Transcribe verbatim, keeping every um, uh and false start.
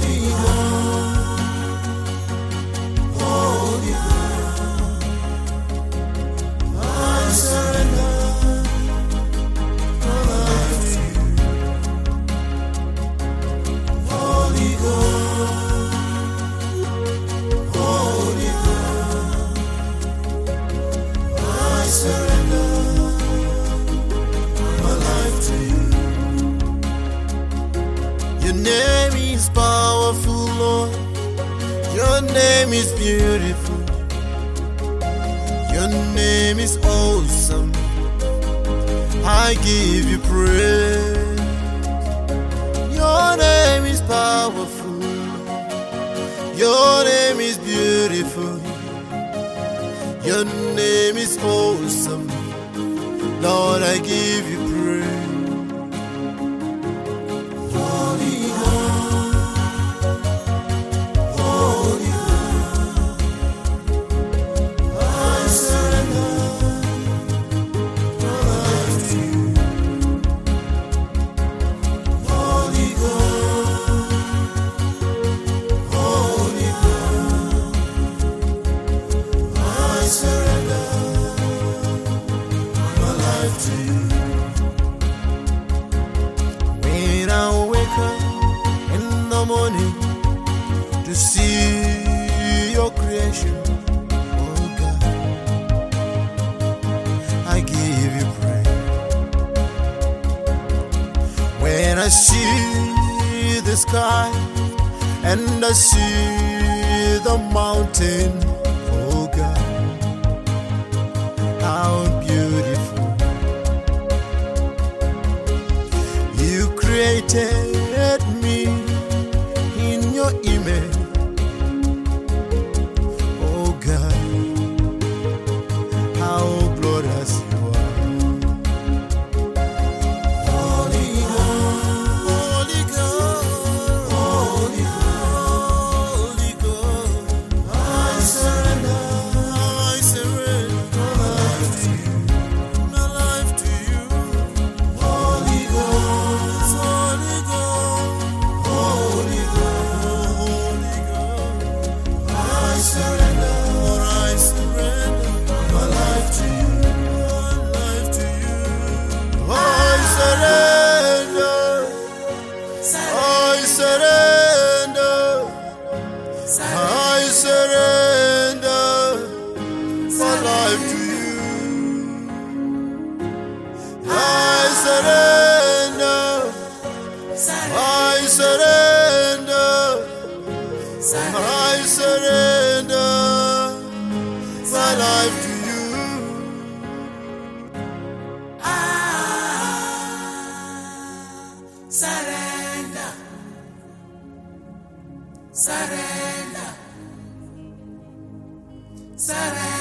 Your name is powerful, Lord. Your name is beautiful. Your name is awesome. I give you praise. Your name is powerful. Your name is beautiful. Your name is awesome. Lord, I give you praise. When I wake up in the morning to see your creation, oh God, I give you praise. When I see the sky and I see the mountain, oh God, how beautiful. You created me in your image, oh God, how glorious you are. Holy God, Holy God, Holy God, Holy God, I surrender, I surrender my life to you, my life to you. Holy God, Holy God, Holy God, I surrender, I surrender my life to you, my life to you. I surrender, I surrender, I surrender my life to you. I surrender, I surrender, I surrender my life to you. Surrender, surrender, surrender.